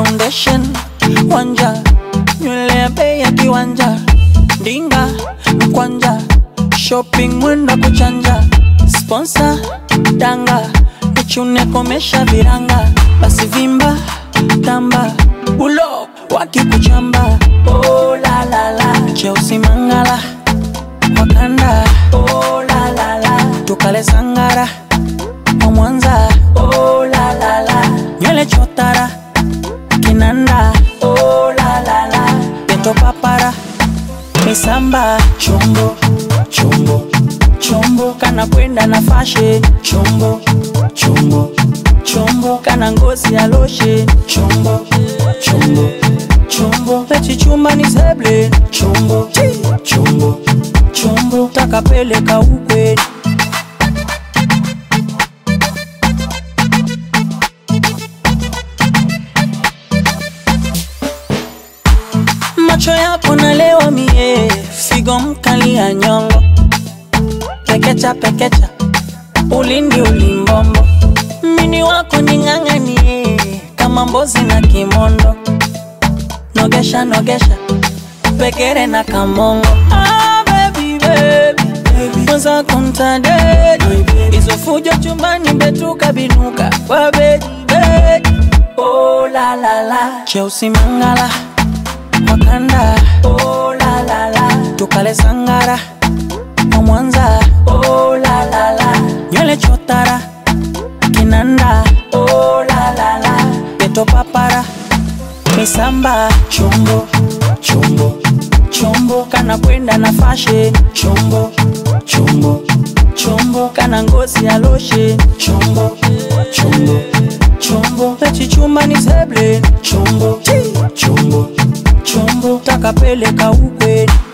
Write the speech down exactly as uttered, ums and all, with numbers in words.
foundation wanja, nywele ya bei ya kiwanja, dinga mkwanja, shopping mwenda kuchanja, sponsor danga, nichune komesha viranga, basi vimba tamba, ulo waki kuchamba. Oh la la la, Cheusi Mangala Wakanda. Oh la la la, tukale sangara wa Mwanza. Oh la la la, nywele chotara kinanda. Oh la la la, peto papara misamba. Chombo chombo chombo, kana kwenda na fashe. Chombo chombo chombo, kana ngozi ya loshe. Chombo chombo chombo, pechi chumba ni seble. Chombo chombo chombo, takapeleka ukwe. Macho yako nalewa mie, figo mkali ya nyongo. Pekecha pekecha, ulindi ulimbombo. Mini wako ninganganie, kama mbozi na kimondo. Nogesha nogesha, pekere na kamongo. Ah baby baby, mwaza kuntadedi. Izo fujo chumbani betuka binuka, kwa bedi bedi. Oh la la la, Cheusi Mangala Wakanda. Oh la la la, tukale sangara wa Mwanza. Oh la la la, nywele chotara kinanda. Oh la la la, peto papara misamba. Chombo chombo chombo, kana kwenda na fashe. Chombo chombo chombo, kana ngozi ya loshe. Chombo chombo chombo, pechi chumba ni seble. Chombo chombo chombo, takapeleka ukwe.